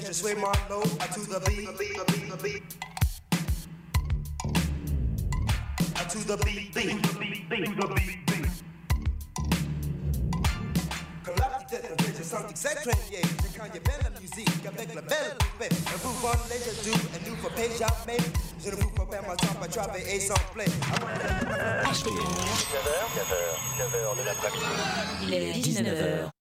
to sway my load to the beat. To the beat, Clap tête de vêche sans exagérer. C'est quand il y a belle musique avec la belle poupée. Un vous vend les jeux et nous faut payer jamais. Je ne vous peux pas m'attendre à travailler et sans play. HTR. 19h de l'après-midi. Il est 19h.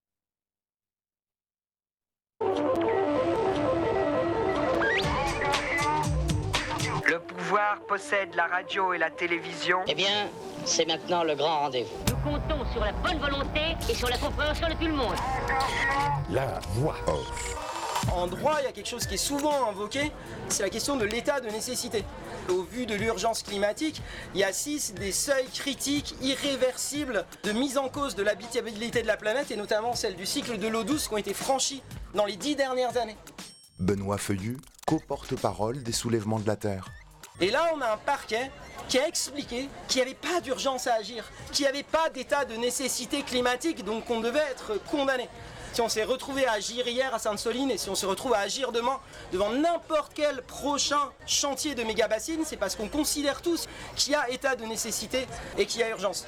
Le pouvoir possède la radio et la télévision. Eh bien, c'est maintenant le grand rendez-vous. Nous comptons sur la bonne volonté et sur la compréhension de tout le monde. La voix off. En droit, il y a quelque chose qui est souvent invoqué, c'est la question de l'état de nécessité. Au vu de l'urgence climatique, il y a 6 des seuils critiques irréversibles de mise en cause de l'habitabilité de la planète, et notamment celle du cycle de l'eau douce qui ont été franchis dans les 10 dernières années. Benoît Feuillu, co-porte-parole des soulèvements de la Terre. Et là, on a un parquet qui a expliqué qu'il n'y avait pas d'urgence à agir, qu'il n'y avait pas d'état de nécessité climatique, donc on devait être condamné. Si on s'est retrouvé à agir hier à Sainte-Soline et si on se retrouve à agir demain devant n'importe quel prochain chantier de méga-bassine, c'est parce qu'on considère tous qu'il y a état de nécessité et qu'il y a urgence.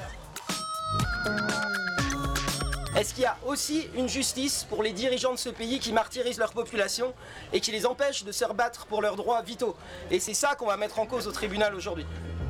Est-ce qu'il y a aussi une justice pour les dirigeants de ce pays qui martyrisent leur population et qui les empêchent de se rebattre pour leurs droits vitaux? Et c'est ça qu'on va mettre en cause au tribunal aujourd'hui.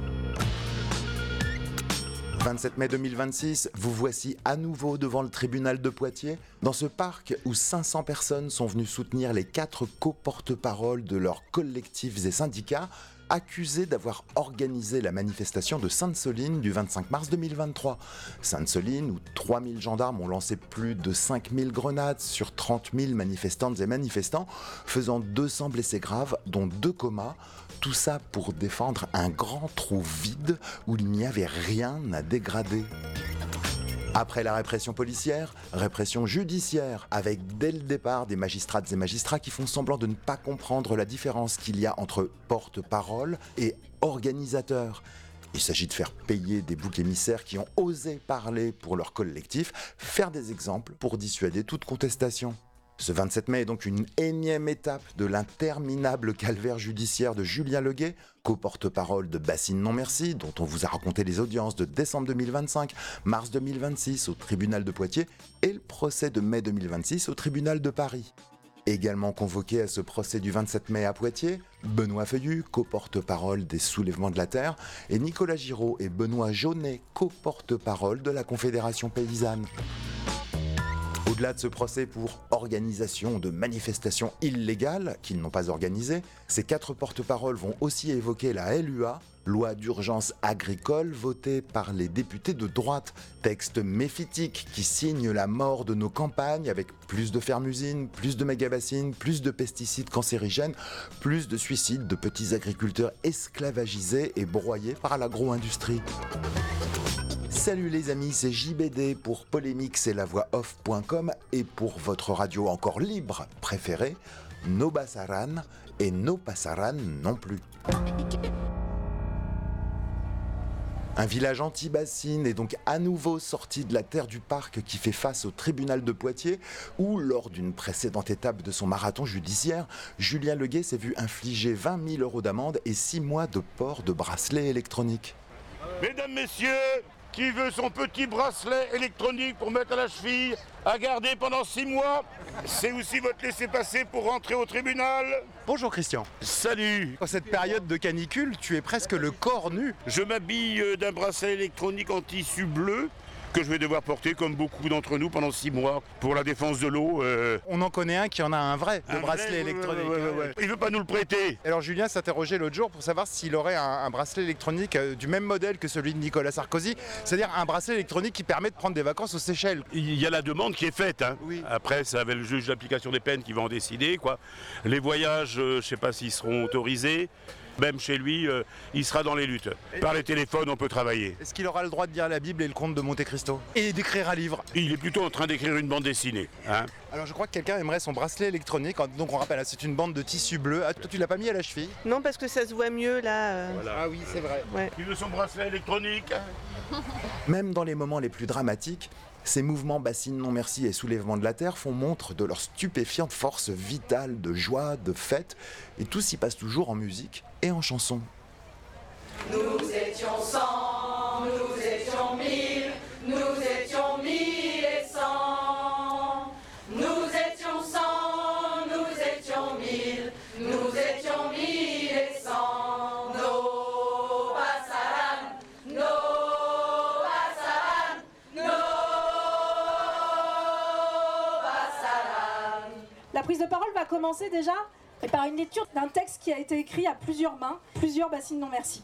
27 mai 2026, vous voici à nouveau devant le tribunal de Poitiers, dans ce parc où 500 personnes sont venues soutenir les 4 co-porte-paroles de leurs collectifs et syndicats, accusés d'avoir organisé la manifestation de Sainte-Soline du 25 mars 2023. Sainte-Soline, où 3000 gendarmes ont lancé plus de 5000 grenades sur 30 000 manifestantes et manifestants, faisant 200 blessés graves, dont 2 comas. Tout ça pour défendre un grand trou vide où il n'y avait rien à dégrader. Après la répression policière, répression judiciaire, avec dès le départ des magistrates et magistrats qui font semblant de ne pas comprendre la différence qu'il y a entre porte-parole et organisateur. Il s'agit de faire payer des boucs émissaires qui ont osé parler pour leur collectif, faire des exemples pour dissuader toute contestation. Ce 27 mai est donc une énième étape de l'interminable calvaire judiciaire de Julien Leguet, co-porte-parole de Bassine Non Merci, dont on vous a raconté les audiences de décembre 2025, mars 2026 au tribunal de Poitiers et le procès de mai 2026 au tribunal de Paris. Également convoqués à ce procès du 27 mai à Poitiers, Benoît Feuillu, co-porte-parole des Soulèvements de la Terre, et Nicolas Giraud et Benoît Jaunet, co-porte-parole de la Confédération Paysanne. Au-delà de ce procès pour organisation de manifestations illégales qu'ils n'ont pas organisées, ces 4 porte-paroles vont aussi évoquer la LUA, loi d'urgence agricole votée par les députés de droite, texte méphitique qui signe la mort de nos campagnes avec plus de fermes-usines, plus de méga-bassines, plus de pesticides cancérigènes, plus de suicides de petits agriculteurs esclavagisés et broyés par l'agro-industrie. Salut les amis, c'est JBD pour Polémique, c'est la voix off.com et pour votre radio encore libre préférée, No Bassaran et No Passaran non plus. Un village anti-bassine est donc à nouveau sorti de la terre du parc qui fait face au tribunal de Poitiers où, lors d'une précédente étape de son marathon judiciaire, Julien Leguet s'est vu infliger 20 000 € d'amende et 6 mois de port de bracelet électronique. Mesdames, messieurs, qui veut son petit bracelet électronique pour mettre à la cheville, à garder pendant 6 mois? C'est aussi votre laissez-passer pour rentrer au tribunal. Bonjour Christian. Salut. En cette période de canicule, tu es presque le corps nu. Je m'habille d'un bracelet électronique en tissu bleu que je vais devoir porter comme beaucoup d'entre nous pendant 6 mois pour la défense de l'eau. On en connaît un qui en a un vrai, le bracelet électronique. Ouais. Il veut pas nous le prêter. Alors Julien s'interrogeait l'autre jour pour savoir s'il aurait un bracelet électronique du même modèle que celui de Nicolas Sarkozy, c'est-à-dire un bracelet électronique qui permet de prendre des vacances aux Seychelles. Il y a la demande qui est faite. Hein. Oui. Après, c'est avec le juge d'application des peines qui va en décider, quoi. Les voyages, je sais pas s'ils seront autorisés. Même chez lui, il sera dans les luttes. Par les téléphones, on peut travailler. Est-ce qu'il aura le droit de lire la Bible et le Comte de Monte Cristo? Et d'écrire un livre? Il est plutôt en train d'écrire une bande dessinée. Hein. Alors je crois que quelqu'un aimerait son bracelet électronique. Donc on rappelle, c'est une bande de tissu bleu. Ah, toi tu l'as pas mis à la cheville? Non, parce que ça se voit mieux là. Voilà. Ah oui, c'est vrai. Ouais. Il veut son bracelet électronique. Même dans les moments les plus dramatiques, Ces mouvements Bassine Non Merci et Soulèvement de la Terre font montre de leur stupéfiante force vitale de joie, de fête, et tout s'y passe toujours en musique et en chanson. Nous étions 100, nous étions 1000, nous étions 1000 et 100. Nous étions 100, nous étions 1000, nous étions 1000 et 100. Nos bassaran, nos bassaran, nos bassaran. La prise de parole va commencer déjà par une lecture d'un texte qui a été écrit à plusieurs mains, plusieurs Bassine Non Merci.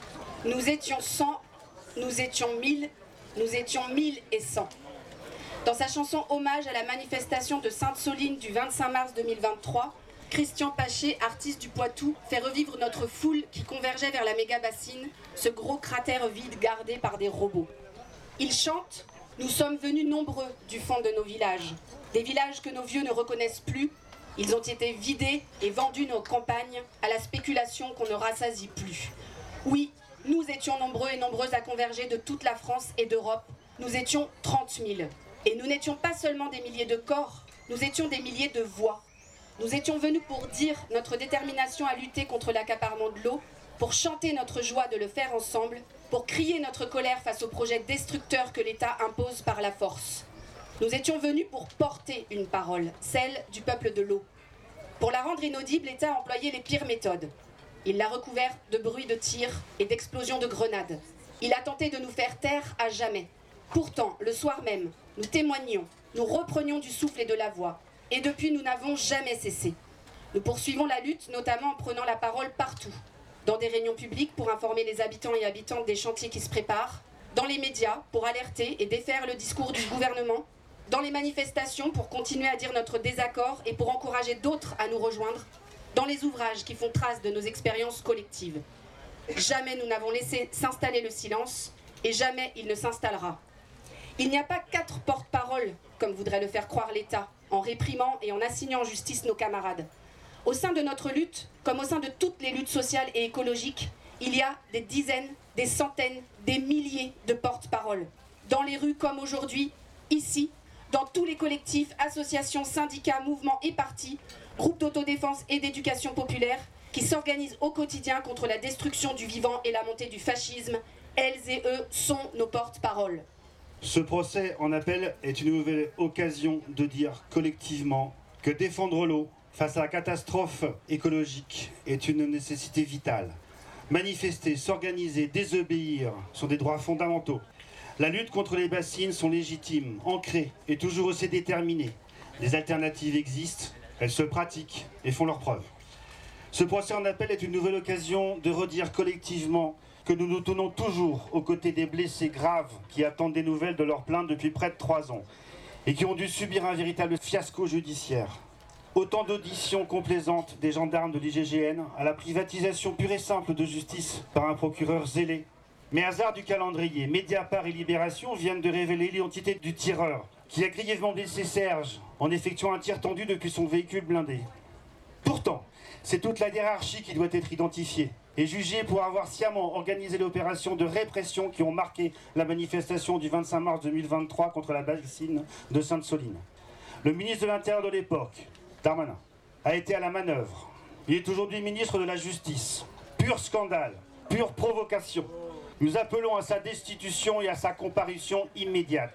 Nous étions 100, nous étions 1000, nous étions 1000 et 100. Dans sa chanson Hommage à la manifestation de Sainte-Soline du 25 mars 2023, Christian Paché, artiste du Poitou, fait revivre notre foule qui convergeait vers la méga-bassine, ce gros cratère vide gardé par des robots. Il chante « Nous sommes venus nombreux du fond de nos villages, des villages que nos vieux ne reconnaissent plus. Ils ont été vidés et vendus nos campagnes à la spéculation qu'on ne rassasie plus. Oui, nous étions nombreux et nombreuses à converger de toute la France et d'Europe. Nous étions 30 000. Et nous n'étions pas seulement des milliers de corps, nous étions des milliers de voix. Nous étions venus pour dire notre détermination à lutter contre l'accaparement de l'eau, pour chanter notre joie de le faire ensemble, pour crier notre colère face aux projets destructeurs que l'État impose par la force. Nous étions venus pour porter une parole, celle du peuple de l'eau. Pour la rendre inaudible, l'État a employé les pires méthodes. Il l'a recouverte de bruits de tirs et d'explosions de grenades. Il a tenté de nous faire taire à jamais. Pourtant, le soir même, nous témoignions, nous reprenions du souffle et de la voix. Et depuis, nous n'avons jamais cessé. Nous poursuivons la lutte, notamment en prenant la parole partout. Dans des réunions publiques pour informer les habitants et habitantes des chantiers qui se préparent. Dans les médias pour alerter et défaire le discours du gouvernement. Dans les manifestations pour continuer à dire notre désaccord et pour encourager d'autres à nous rejoindre. Dans les ouvrages qui font trace de nos expériences collectives. Jamais nous n'avons laissé s'installer le silence et jamais il ne s'installera. Il n'y a pas 4 porte-paroles, comme voudrait le faire croire l'État, en réprimant et en assignant en justice nos camarades. Au sein de notre lutte, comme au sein de toutes les luttes sociales et écologiques, il y a des dizaines, des centaines, des milliers de porte-paroles. Dans les rues comme aujourd'hui, ici, dans tous les collectifs, associations, syndicats, mouvements et partis, groupes d'autodéfense et d'éducation populaire, qui s'organisent au quotidien contre la destruction du vivant et la montée du fascisme. Elles et eux sont nos porte-paroles. Ce procès en appel est une nouvelle occasion de dire collectivement que défendre l'eau face à la catastrophe écologique est une nécessité vitale. Manifester, s'organiser, désobéir sont des droits fondamentaux. La lutte contre les bassines sont légitimes, ancrées et toujours aussi déterminées. Des alternatives existent, elles se pratiquent et font leurs preuves. Ce procès en appel est une nouvelle occasion de redire collectivement que nous nous tenons toujours aux côtés des blessés graves qui attendent des nouvelles de leurs plaintes depuis près de 3 ans et qui ont dû subir un véritable fiasco judiciaire. Autant d'auditions complaisantes des gendarmes de l'IGGN à la privatisation pure et simple de justice par un procureur zélé. Mais hasard du calendrier, Mediapart et Libération viennent de révéler l'identité du tireur qui a grièvement blessé Serge en effectuant un tir tendu depuis son véhicule blindé. Pourtant, c'est toute la hiérarchie qui doit être identifiée et jugée pour avoir sciemment organisé l'opération de répression qui ont marqué la manifestation du 25 mars 2023 contre la bassine de Sainte-Soline. Le ministre de l'Intérieur de l'époque, Darmanin, a été à la manœuvre. Il est aujourd'hui ministre de la Justice. Pur scandale, pure provocation. Nous appelons à sa destitution et à sa comparution immédiate.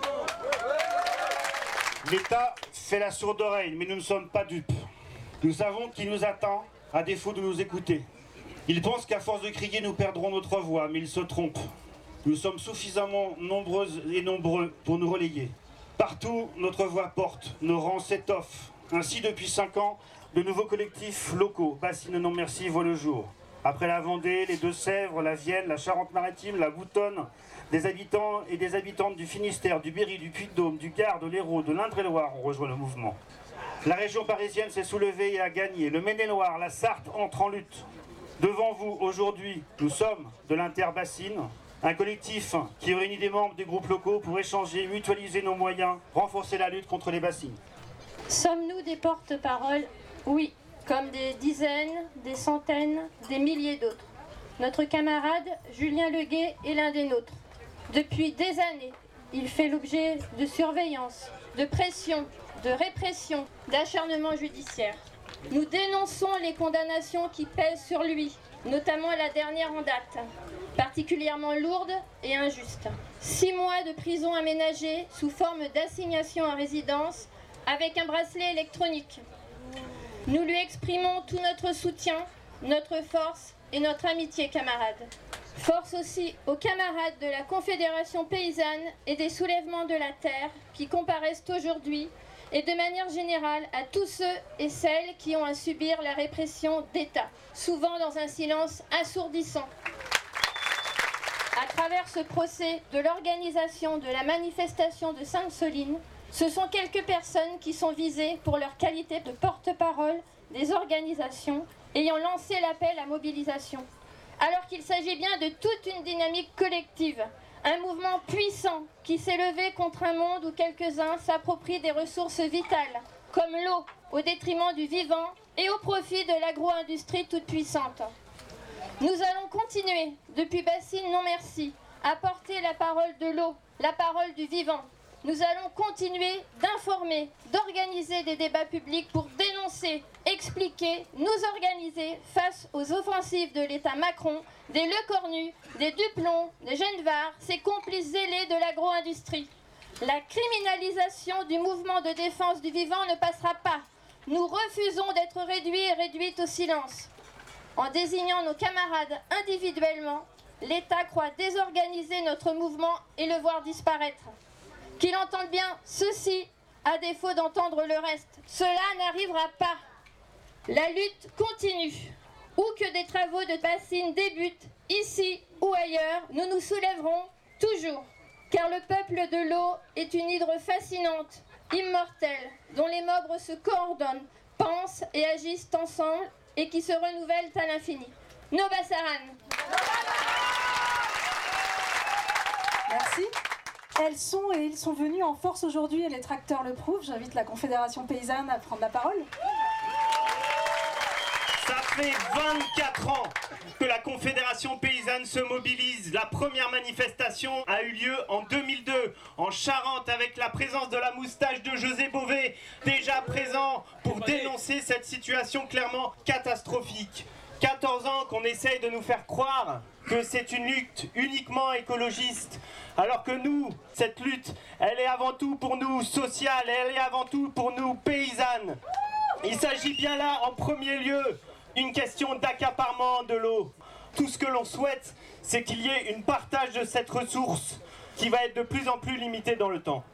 L'État fait la sourde oreille, mais nous ne sommes pas dupes. Nous savons qu'il nous attend, à défaut de nous écouter. Il pense qu'à force de crier, nous perdrons notre voix, mais il se trompe. Nous sommes suffisamment nombreuses et nombreux pour nous relayer. Partout, notre voix porte, nos rangs s'étoffent. Ainsi, depuis 5 ans, de nouveaux collectifs locaux, Bassine Non Merci, voient le jour. Après la Vendée, les Deux-Sèvres, la Vienne, la Charente-Maritime, la Boutonne, des habitants et des habitantes du Finistère, du Berry, du Puy-de-Dôme, du Gard, de l'Hérault, de l'Indre-et-Loire ont rejoint le mouvement. La région parisienne s'est soulevée et a gagné. Le Maine-et-Loire, la Sarthe entre en lutte. Devant vous, aujourd'hui, nous sommes de l'Interbassine, un collectif qui réunit des membres des groupes locaux pour échanger, mutualiser nos moyens, renforcer la lutte contre les bassines. Sommes-nous des porte-paroles? Oui, comme des dizaines, des centaines, des milliers d'autres. Notre camarade Julien Leguet est l'un des nôtres. Depuis des années, il fait l'objet de surveillance, de pression, de répression, d'acharnement judiciaire. Nous dénonçons les condamnations qui pèsent sur lui, notamment la dernière en date, particulièrement lourde et injuste. 6 mois de prison aménagée sous forme d'assignation à résidence avec un bracelet électronique. Nous lui exprimons tout notre soutien, notre force et notre amitié, camarades. Force aussi aux camarades de la Confédération paysanne et des soulèvements de la terre qui comparaissent aujourd'hui et de manière générale à tous ceux et celles qui ont à subir la répression d'État, souvent dans un silence assourdissant. À travers ce procès de l'organisation de la manifestation de Sainte-Soline, ce sont quelques personnes qui sont visées pour leur qualité de porte-parole des organisations ayant lancé l'appel à mobilisation. Alors qu'il s'agit bien de toute une dynamique collective, un mouvement puissant qui s'est levé contre un monde où quelques-uns s'approprient des ressources vitales, comme l'eau, au détriment du vivant et au profit de l'agro-industrie toute puissante. Nous allons continuer, depuis Bassine Non Merci, à porter la parole de l'eau, la parole du vivant. Nous allons continuer d'informer, d'organiser des débats publics pour dénoncer, expliquer, nous organiser face aux offensives de l'État Macron, des Le Cornu, des Duplon, des Genevard, ces complices zélés de l'agro-industrie. La criminalisation du mouvement de défense du vivant ne passera pas. Nous refusons d'être réduits et réduites au silence. En désignant nos camarades individuellement, l'État croit désorganiser notre mouvement et le voir disparaître. Qu'il entende bien ceci, à défaut d'entendre le reste. Cela n'arrivera pas. La lutte continue. Où que des travaux de bassines débutent, ici ou ailleurs, nous nous soulèverons toujours. Car le peuple de l'eau est une hydre fascinante, immortelle, dont les membres se coordonnent, pensent et agissent ensemble et qui se renouvellent à l'infini. Noba Saran. Merci. Elles sont et ils sont venus en force aujourd'hui et les tracteurs le prouvent. J'invite la Confédération paysanne à prendre la parole. Ça fait 24 ans que la Confédération paysanne se mobilise. La première manifestation a eu lieu en 2002 en Charente avec la présence de la moustache de José Bové, déjà présent pour dénoncer cette situation clairement catastrophique. 14 ans qu'on essaye de nous faire croire que c'est une lutte uniquement écologiste, alors que nous, cette lutte, elle est avant tout pour nous sociale, elle est avant tout pour nous paysannes. Il s'agit bien là, en premier lieu, d'une question d'accaparement de l'eau. Tout ce que l'on souhaite, c'est qu'il y ait un partage de cette ressource qui va être de plus en plus limitée dans le temps.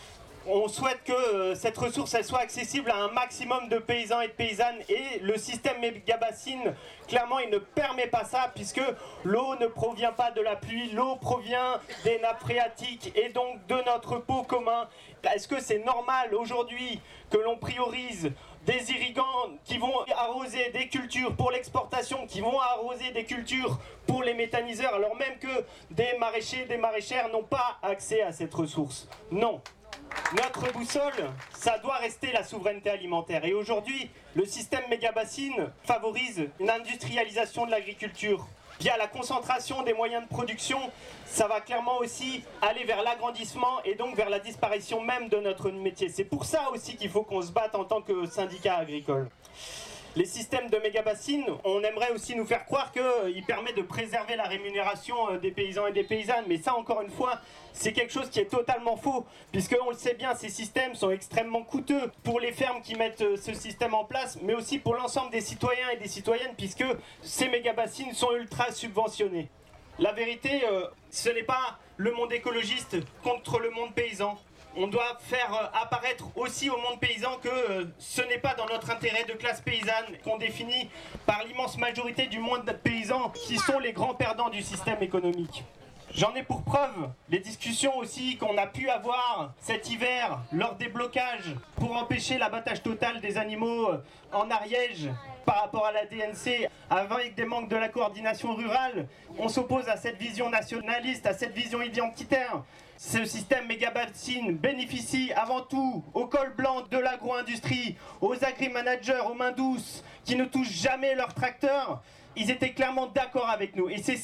On souhaite que cette ressource elle soit accessible à un maximum de paysans et de paysannes, et le système méga-bassine, clairement, il ne permet pas ça, puisque l'eau ne provient pas de la pluie, l'eau provient des nappes phréatiques et donc de notre pot commun. Est-ce que c'est normal aujourd'hui que l'on priorise des irrigants qui vont arroser des cultures pour l'exportation, qui vont arroser des cultures pour les méthaniseurs, alors même que des maraîchers, des maraîchères n'ont pas accès à cette ressource? Non. Notre boussole, ça doit rester la souveraineté alimentaire. Et aujourd'hui, le système méga-bassine favorise une industrialisation de l'agriculture. Via la concentration des moyens de production, ça va clairement aussi aller vers l'agrandissement et donc vers la disparition même de notre métier. C'est pour ça aussi qu'il faut qu'on se batte en tant que syndicat agricole. Les systèmes de méga-bassines, on aimerait aussi nous faire croire qu'ils permettent de préserver la rémunération des paysans et des paysannes. Mais ça, encore une fois, c'est quelque chose qui est totalement faux. Puisqu'on le sait bien, ces systèmes sont extrêmement coûteux pour les fermes qui mettent ce système en place, mais aussi pour l'ensemble des citoyens et des citoyennes, puisque ces méga-bassines sont ultra subventionnés. La vérité, ce n'est pas le monde écologiste contre le monde paysan. On doit faire apparaître aussi au monde paysan que ce n'est pas dans notre intérêt de classe paysanne qu'on définit par l'immense majorité du monde paysan qui sont les grands perdants du système économique. J'en ai pour preuve les discussions aussi qu'on a pu avoir cet hiver lors des blocages pour empêcher l'abattage total des animaux en Ariège par rapport à la DNC, avec des manques de la coordination rurale. On s'oppose à cette vision nationaliste, à cette vision identitaire. Ce système méga-bassine bénéficie avant tout au col blanc de l'agro-industrie, aux agri-managers, aux mains douces, qui ne touchent jamais leurs tracteurs. Ils étaient clairement d'accord avec nous. Et c'est ça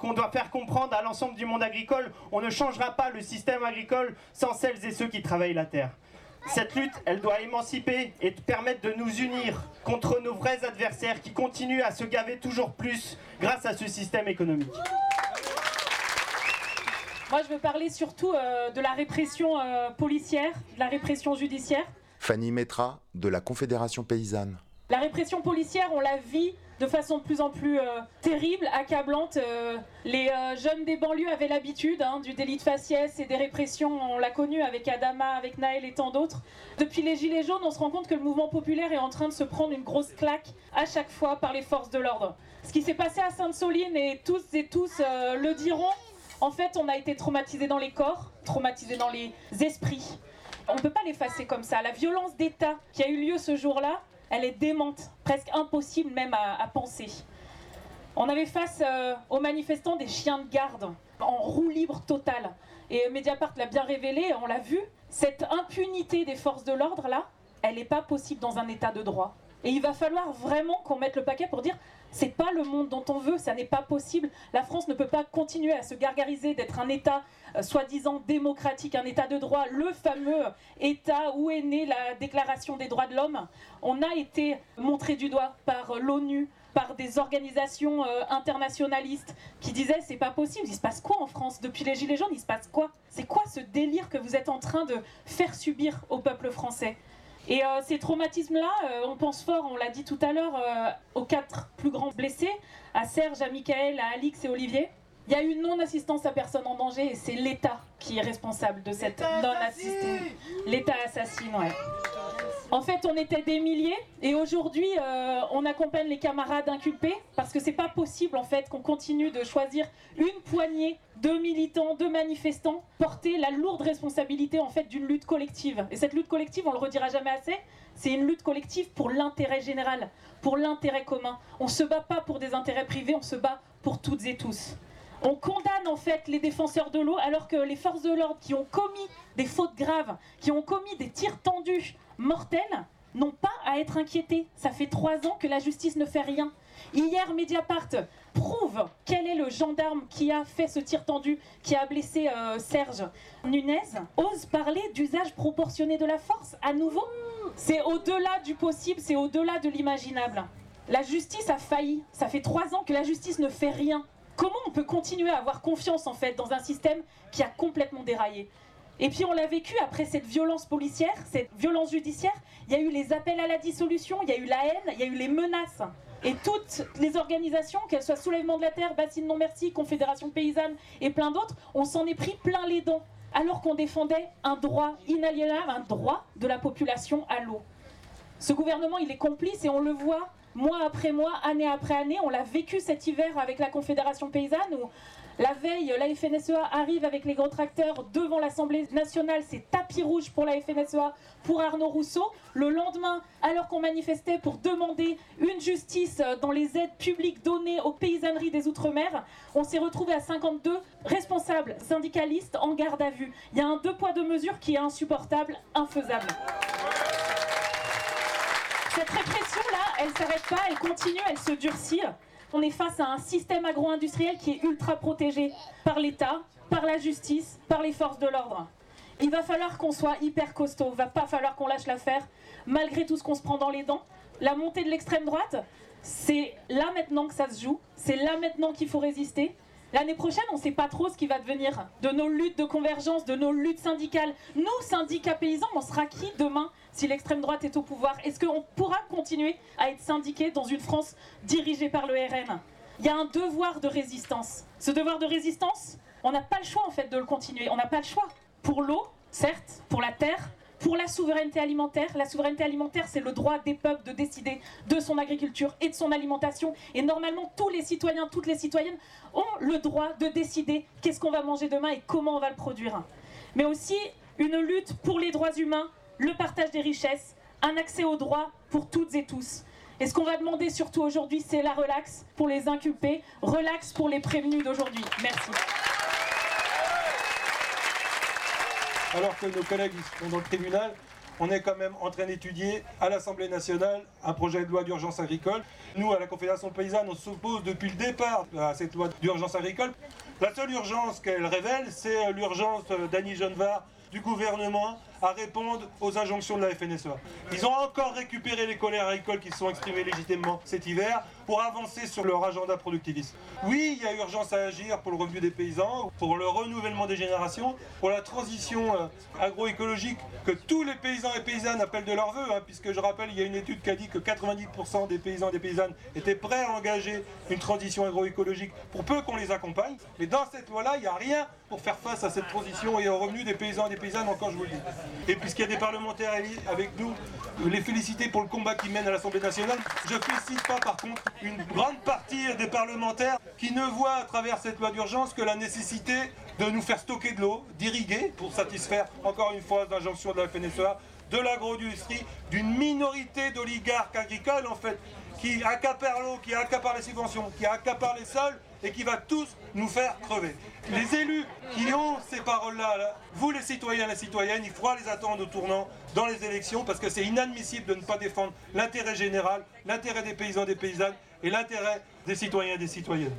qu'on doit faire comprendre à l'ensemble du monde agricole. On ne changera pas le système agricole sans celles et ceux qui travaillent la terre. Cette lutte, elle doit émanciper et permettre de nous unir contre nos vrais adversaires qui continuent à se gaver toujours plus grâce à ce système économique. Moi, je veux parler surtout de la répression policière, de la répression judiciaire. Fanny Métra, de la Confédération Paysanne. La répression policière, on la vit de façon de plus en plus terrible, accablante. Les jeunes des banlieues avaient l'habitude du délit de faciès et des répressions, on l'a connu avec Adama, avec Naël et tant d'autres. Depuis les Gilets jaunes, on se rend compte que le mouvement populaire est en train de se prendre une grosse claque à chaque fois par les forces de l'ordre. Ce qui s'est passé à Sainte-Soline, et tous le diront, en fait, on a été traumatisés dans les corps, traumatisés dans les esprits. On ne peut pas l'effacer comme ça. La violence d'État qui a eu lieu ce jour-là, elle est démente, presque impossible même à penser. On avait face aux manifestants des chiens de garde, en roue libre totale. Et Mediapart l'a bien révélé, on l'a vu, cette impunité des forces de l'ordre, là, elle n'est pas possible dans un état de droit. Et il va falloir vraiment qu'on mette le paquet pour dire c'est pas le monde dont on veut, ça n'est pas possible. La France ne peut pas continuer à se gargariser d'être un État soi-disant démocratique, un État de droit, le fameux État où est née la Déclaration des droits de l'homme. On a été montré du doigt par l'ONU, par des organisations internationalistes qui disaient c'est pas possible, il se passe quoi en France? Depuis les Gilets jaunes, il se passe quoi? C'est quoi ce délire que vous êtes en train de faire subir au peuple français? Et ces traumatismes-là, on pense fort, on l'a dit tout à l'heure, aux 4 plus grands blessés, à Serge, à Michael, à Alix et Olivier. Il y a eu non-assistance à personne en danger et c'est l'État qui est responsable de cette non-assistance. L'État assassine, ouais. En fait, on était des milliers et aujourd'hui, on accompagne les camarades inculpés parce que c'est pas possible en fait qu'on continue de choisir une poignée de militants, de manifestants, porter la lourde responsabilité en fait d'une lutte collective. Et cette lutte collective, on le redira jamais assez, c'est une lutte collective pour l'intérêt général, pour l'intérêt commun. On se bat pas pour des intérêts privés, on se bat pour toutes et tous. On condamne en fait les défenseurs de l'eau alors que les forces de l'ordre qui ont commis des fautes graves, qui ont commis des tirs tendus mortels, n'ont pas à être inquiétés. Ça fait 3 ans que la justice ne fait rien. Hier, Mediapart prouve quel est le gendarme qui a fait ce tir tendu, qui a blessé Serge. Nunez ose parler d'usage proportionné de la force. À nouveau, c'est au-delà du possible, c'est au-delà de l'imaginable. La justice a failli. Ça fait 3 ans que la justice ne fait rien. Comment on peut continuer à avoir confiance en fait dans un système qui a complètement déraillé? Et puis on l'a vécu après cette violence policière, cette violence judiciaire, il y a eu les appels à la dissolution, il y a eu la haine, il y a eu les menaces. Et toutes les organisations, qu'elles soient Soulèvement de la Terre, Bassine Non Merci, Confédération Paysanne et plein d'autres, on s'en est pris plein les dents, alors qu'on défendait un droit inaliénable, un droit de la population à l'eau. Ce gouvernement, il est complice et on le voit mois après mois, année après année. On l'a vécu cet hiver avec la Confédération Paysanne où la veille, la FNSEA arrive avec les gros tracteurs devant l'Assemblée nationale. C'est tapis rouge pour la FNSEA, pour Arnaud Rousseau. Le lendemain, alors qu'on manifestait pour demander une justice dans les aides publiques données aux paysanneries des Outre-mer, on s'est retrouvé à 52 responsables syndicalistes en garde à vue. Il y a un 2 poids 2 mesures qui est insupportable, infaisable. Cette répression-là, elle ne s'arrête pas, elle continue, elle se durcit. On est face à un système agro-industriel qui est ultra protégé par l'État, par la justice, par les forces de l'ordre. Il va falloir qu'on soit hyper costaud, il va pas falloir qu'on lâche l'affaire, malgré tout ce qu'on se prend dans les dents. La montée de l'extrême droite, c'est là maintenant que ça se joue, c'est là maintenant qu'il faut résister. L'année prochaine, on ne sait pas trop ce qui va devenir de nos luttes de convergence, de nos luttes syndicales. Nous, syndicats paysans, on sera qui demain si l'extrême droite est au pouvoir? Est-ce qu'on pourra continuer à être syndiqués dans une France dirigée par le RN? Il y a un devoir de résistance. Ce devoir de résistance, on n'a pas le choix en fait de le continuer. On n'a pas le choix. Pour l'eau, certes, pour la terre, pour la souveraineté alimentaire. La souveraineté alimentaire, c'est le droit des peuples de décider de son agriculture et de son alimentation. Et normalement, tous les citoyens, toutes les citoyennes ont le droit de décider qu'est-ce qu'on va manger demain et comment on va le produire. Mais aussi une lutte pour les droits humains, le partage des richesses, un accès aux droits pour toutes et tous. Et ce qu'on va demander surtout aujourd'hui, c'est la relaxe pour les inculpés, relax pour les prévenus d'aujourd'hui. Merci. Alors que nos collègues sont dans le tribunal, on est quand même en train d'étudier à l'Assemblée nationale un projet de loi d'urgence agricole. Nous, à la Confédération paysanne, on s'oppose depuis le départ à cette loi d'urgence agricole. La seule urgence qu'elle révèle, c'est l'urgence d'Annie Genevard, du gouvernement, à répondre aux injonctions de la FNSEA. Ils ont encore récupéré les colères agricoles qui se sont exprimées légitimement cet hiver pour avancer sur leur agenda productiviste. Oui, il y a urgence à agir pour le revenu des paysans, pour le renouvellement des générations, pour la transition agroécologique que tous les paysans et paysannes appellent de leur vœu, puisque je rappelle, il y a une étude qui a dit que 90% des paysans et des paysannes étaient prêts à engager une transition agroécologique pour peu qu'on les accompagne. Mais dans cette loi-là, il n'y a rien pour faire face à cette transition et au revenu des paysans et des paysannes, encore je vous le dis. Et puisqu'il y a des parlementaires avec nous, les féliciter pour le combat qu'ils mènent à l'Assemblée nationale. Je ne félicite pas par contre une grande partie des parlementaires qui ne voient à travers cette loi d'urgence que la nécessité de nous faire stocker de l'eau, d'irriguer pour satisfaire encore une fois l'injonction de la FNSEA, de l'agro-industrie, d'une minorité d'oligarques agricoles en fait, qui accaparent l'eau, qui accaparent les subventions, qui accaparent les sols et qui va tous nous faire crever. Les élus qui ont ces paroles-là, vous les citoyens et les citoyennes, il faudra les attendre au tournant dans les élections parce que c'est inadmissible de ne pas défendre l'intérêt général, l'intérêt des paysans et des paysannes et l'intérêt des citoyens et des citoyennes.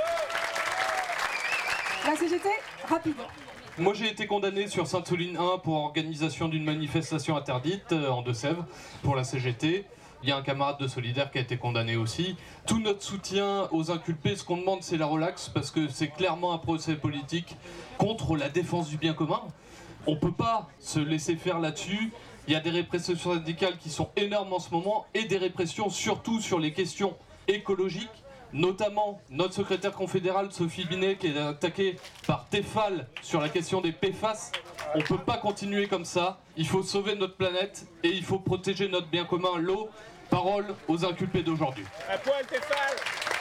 La CGT, rapide. Moi j'ai été condamné sur Sainte-Soline 1 pour organisation d'une manifestation interdite en Deux-Sèvres pour la CGT. Il y a un camarade de Solidaire qui a été condamné aussi. Tout notre soutien aux inculpés, ce qu'on demande c'est la relaxe parce que c'est clairement un procès politique contre la défense du bien commun. On ne peut pas se laisser faire là-dessus. Il y a des répressions syndicales qui sont énormes en ce moment et des répressions surtout sur les questions écologiques. Notamment notre secrétaire confédérale Sophie Binet qui est attaquée par Tefal sur la question des PFAS. On ne peut pas continuer comme ça, il faut sauver notre planète et il faut protéger notre bien commun, l'eau. Parole aux inculpés d'aujourd'hui. À poil Tefal.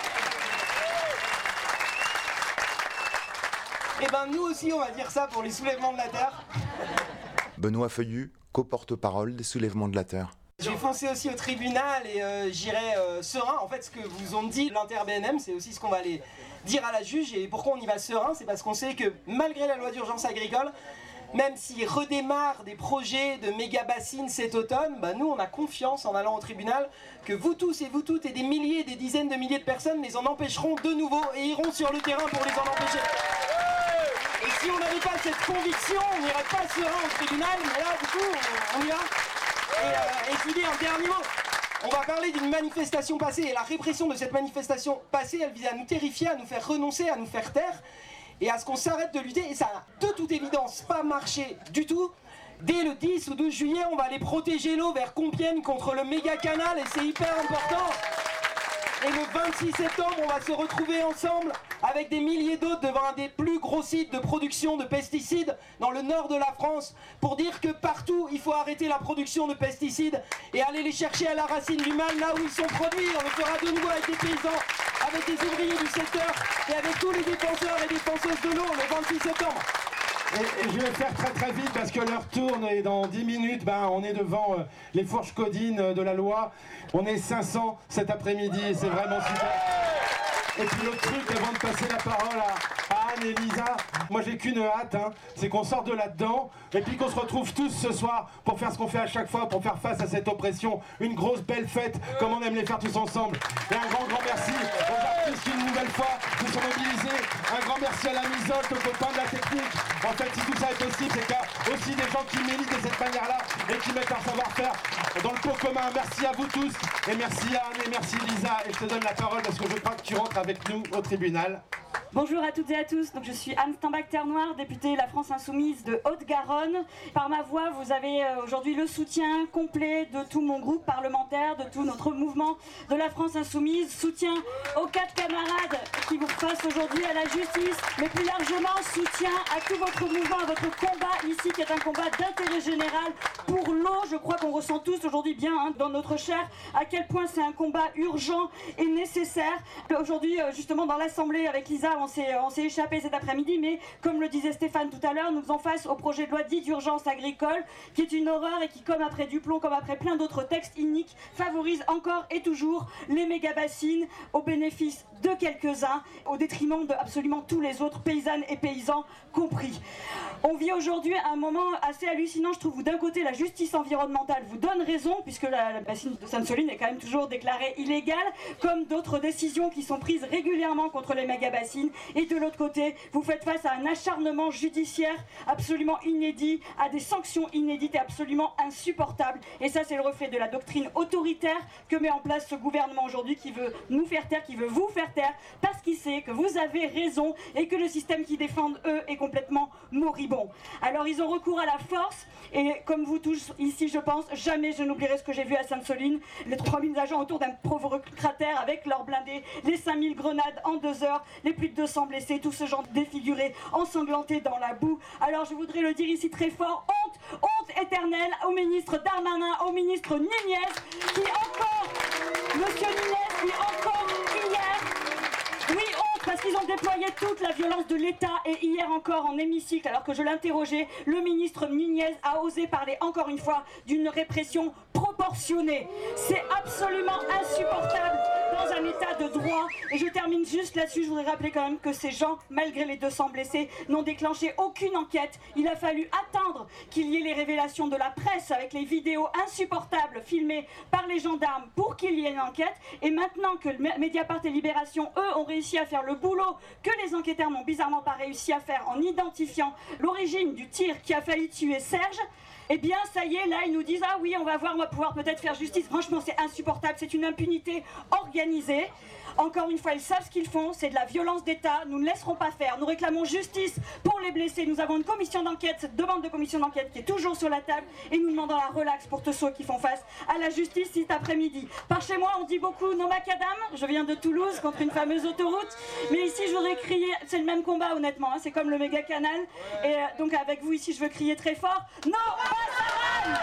Eh ben nous aussi on va dire ça pour les soulèvements de la terre. Benoît Feuillu, co-porte-parole des soulèvements de la terre. J'ai foncé aussi au tribunal et j'irai serein. En fait, ce que vous ont dit l'inter-BNM, c'est aussi ce qu'on va aller dire à la juge. Et pourquoi on y va serein, c'est parce qu'on sait que malgré la loi d'urgence agricole, même s'il redémarre des projets de méga-bassines cet automne, nous on a confiance en allant au tribunal que vous tous et vous toutes et des milliers, des dizaines de milliers de personnes les en empêcheront de nouveau et iront sur le terrain pour les en empêcher. Et si on n'avait pas cette conviction, on n'irait pas serein au tribunal, mais là du coup on y va. Et je vous dis un dernier mot, on va parler d'une manifestation passée et la répression de cette manifestation passée, elle visait à nous terrifier, à nous faire renoncer, à nous faire taire et à ce qu'on s'arrête de lutter et ça n'a de toute évidence pas marché du tout. Dès le 10 ou 12 juillet, on va aller protéger l'eau vers Compiègne contre le méga canal et c'est hyper important. Et le 26 septembre, on va se retrouver ensemble avec des milliers d'autres devant un des plus gros sites de production de pesticides dans le nord de la France pour dire que partout, il faut arrêter la production de pesticides et aller les chercher à la racine du mal, là où ils sont produits. On le fera de nouveau avec des paysans, avec des ouvriers du secteur et avec tous les défenseurs et défenseuses de l'eau le 26 septembre. Et je vais faire très très vite parce que l'heure tourne et dans 10 minutes, on est devant les fourches codines de la loi. On est 500 cet après-midi et c'est vraiment super. Et puis l'autre truc, avant de passer la parole à Anne et Lisa, moi j'ai qu'une hâte, c'est qu'on sorte de là-dedans et puis qu'on se retrouve tous ce soir pour faire ce qu'on fait à chaque fois, pour faire face à cette oppression. Une grosse belle fête, comme on aime les faire tous ensemble. Et un grand merci aux artistes qui une nouvelle fois nous sont mobilisés. Un grand merci à la Misolte, aux copains de la technique. En fait, si tout ça est possible, c'est qu'il y a aussi des gens qui militent de cette manière-là et qui mettent leur savoir-faire dans le pot commun. Merci à vous tous et merci Anne et merci Lisa. Et je te donne la parole parce que je crois que tu rentres avec nous au tribunal. Bonjour à toutes et à tous, donc je suis Anne Steinbach-Terre-Noire, députée La France Insoumise de Haute-Garonne. Par ma voix, vous avez aujourd'hui le soutien complet de tout mon groupe parlementaire, de tout notre mouvement de La France Insoumise. Soutien aux 4 camarades qui vous face aujourd'hui à la justice, mais plus largement soutien à tout votre mouvement, à votre combat ici qui est un combat d'intérêt général pour l'eau. Je crois qu'on ressent tous aujourd'hui bien dans notre chair à quel point c'est un combat urgent et nécessaire. Aujourd'hui, justement dans l'Assemblée avec Lisa, on s'est échappé cet après-midi, mais comme le disait Stéphane tout à l'heure, nous faisons face au projet de loi dit d'urgence agricole, qui est une horreur et qui, comme après Duplon, comme après plein d'autres textes iniques, favorise encore et toujours les méga-bassines au bénéfice de quelques-uns, au détriment de absolument tous les autres, paysannes et paysans compris. On vit aujourd'hui un moment assez hallucinant, je trouve, où d'un côté la justice environnementale vous donne raison, puisque la bassine de Sainte-Soline est quand même toujours déclarée illégale, comme d'autres décisions qui sont prises régulièrement contre les méga-bassines, et de l'autre côté, vous faites face à un acharnement judiciaire absolument inédit, à des sanctions inédites et absolument insupportables, et ça c'est le reflet de la doctrine autoritaire que met en place ce gouvernement aujourd'hui, qui veut nous faire taire, qui veut vous faire taire, parce qu'il sait que vous avez raison et que le système qu'ils défendent, eux, est complètement moribond. Alors ils ont recours à la force, et comme vous tous ici, je pense, jamais je n'oublierai ce que j'ai vu à Sainte-Soline, les 3000 agents autour d'un pauvre cratère avec leurs blindés, les 5000 grenades en 2 heures, les plus de 200 blessés, tout ce genre défiguré, ensanglanté dans la boue. Alors je voudrais le dire ici très fort, honte éternelle au ministre Darmanin, au ministre Nunez, qui encore, monsieur Nunez, qui encore hier, oui, honte, parce qu'ils ont déployé toute la violence de l'État, et hier encore en hémicycle, alors que je l'interrogeais, le ministre Nunez a osé parler encore une fois d'une répression proportionnée. C'est absolument insupportable dans un état de droit. Et je termine juste là-dessus, je voudrais rappeler quand même que ces gens, malgré les 200 blessés, n'ont déclenché aucune enquête. Il a fallu attendre qu'il y ait les révélations de la presse avec les vidéos insupportables filmées par les gendarmes pour qu'il y ait une enquête. Et maintenant que Mediapart et Libération, eux, ont réussi à faire le boulot que les enquêteurs n'ont bizarrement pas réussi à faire en identifiant l'origine du tir qui a failli tuer Serge, eh bien ça y est, là ils nous disent ah oui, on va voir, on va pouvoir peut-être faire justice. Franchement c'est insupportable, c'est une impunité organisée. Encore une fois, ils savent ce qu'ils font, c'est de la violence d'État, nous ne laisserons pas faire. Nous réclamons justice pour les blessés, nous avons une commission d'enquête, cette demande de commission d'enquête qui est toujours sur la table, et nous demandons la relaxe pour tous ceux qui font face à la justice cet après-midi. Par chez moi, on dit beaucoup non macadam, je viens de Toulouse contre une fameuse autoroute, mais ici je voudrais crier, c'est le même combat honnêtement, hein, c'est comme le méga canal, et donc avec vous ici je veux crier très fort, non Passaran!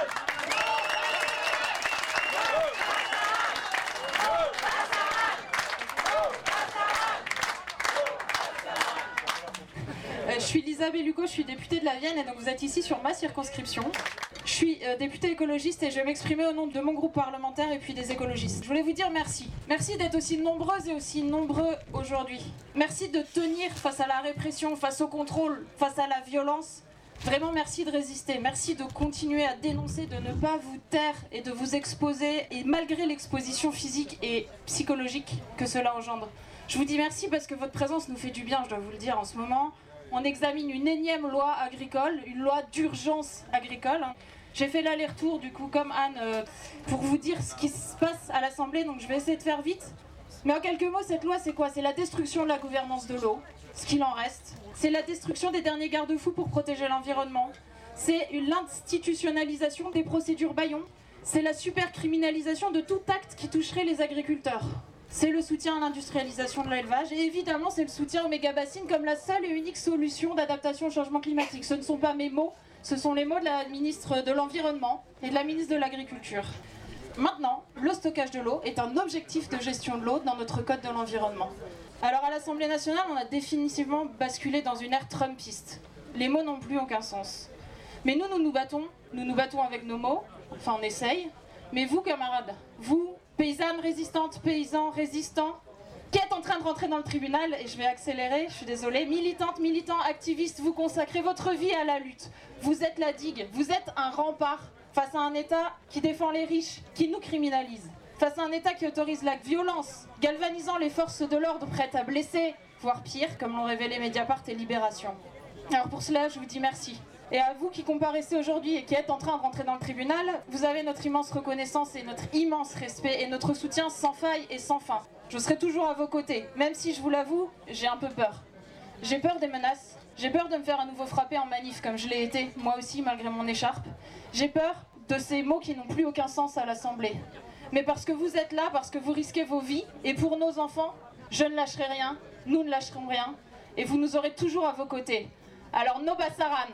Je suis Lisa Bellucco, je suis députée de la Vienne et donc vous êtes ici sur ma circonscription. Je suis députée écologiste et je vais m'exprimer au nom de mon groupe parlementaire et puis des écologistes. Je voulais vous dire merci. Merci d'être aussi nombreuses et aussi nombreux aujourd'hui. Merci de tenir face à la répression, face au contrôle, face à la violence. Vraiment merci de résister, merci de continuer à dénoncer, de ne pas vous taire et de vous exposer, et malgré l'exposition physique et psychologique que cela engendre. Je vous dis merci parce que votre présence nous fait du bien, je dois vous le dire en ce moment. On examine une énième loi agricole, une loi d'urgence agricole. J'ai fait l'aller-retour du coup comme Anne pour vous dire ce qui se passe à l'Assemblée, donc je vais essayer de faire vite. Mais en quelques mots, cette loi c'est quoi? C'est la destruction de la gouvernance de l'eau, ce qu'il en reste. C'est la destruction des derniers garde-fous pour protéger l'environnement. C'est l'institutionnalisation des procédures bâillons. C'est la supercriminalisation de tout acte qui toucherait les agriculteurs. C'est le soutien à l'industrialisation de l'élevage et évidemment c'est le soutien aux méga-bassines comme la seule et unique solution d'adaptation au changement climatique. Ce ne sont pas mes mots, ce sont les mots de la ministre de l'Environnement et de la ministre de l'Agriculture. Maintenant, le stockage de l'eau est un objectif de gestion de l'eau dans notre code de l'environnement. Alors à l'Assemblée nationale, on a définitivement basculé dans une ère trumpiste. Les mots n'ont plus aucun sens. Mais nous nous battons avec nos mots, enfin on essaye. Mais vous camarades, vous, paysannes résistantes, paysans résistants, qui êtes en train de rentrer dans le tribunal, et je vais accélérer, je suis désolée, militantes, militants, activistes, vous consacrez votre vie à la lutte. Vous êtes la digue, vous êtes un rempart face à un État qui défend les riches, qui nous criminalise. Face à un État qui autorise la violence, galvanisant les forces de l'ordre prêtes à blesser, voire pire, comme l'ont révélé Mediapart et Libération. Alors pour cela, je vous dis merci. Et à vous qui comparaissez aujourd'hui et qui êtes en train de rentrer dans le tribunal, vous avez notre immense reconnaissance et notre immense respect et notre soutien sans faille et sans fin. Je serai toujours à vos côtés, même si je vous l'avoue, j'ai un peu peur. J'ai peur des menaces, j'ai peur de me faire à nouveau frapper en manif comme je l'ai été, moi aussi malgré mon écharpe. J'ai peur de ces mots qui n'ont plus aucun sens à l'Assemblée. Mais parce que vous êtes là, parce que vous risquez vos vies, et pour nos enfants, je ne lâcherai rien, nous ne lâcherons rien, et vous nous aurez toujours à vos côtés. Alors, no Passaran!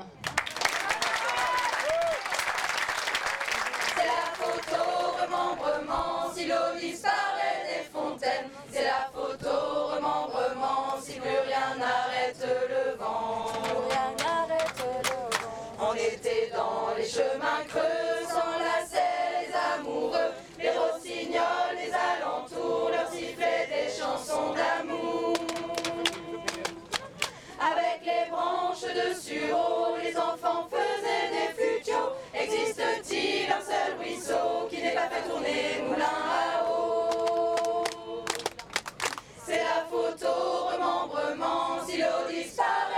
C'est la faute au remembrement si l'eau disparaît des fontaines. C'est la faute au remembrement si plus rien chemins creux s'enlaçaient les amoureux, les rossignols des alentours leur sifflaient des chansons d'amour. Avec les branches de sureau, les enfants faisaient des flutiots. Existe-t-il un seul ruisseau qui n'ait pas fait tourner moulin à eau? C'est la faute au remembrement, si l'eau disparaît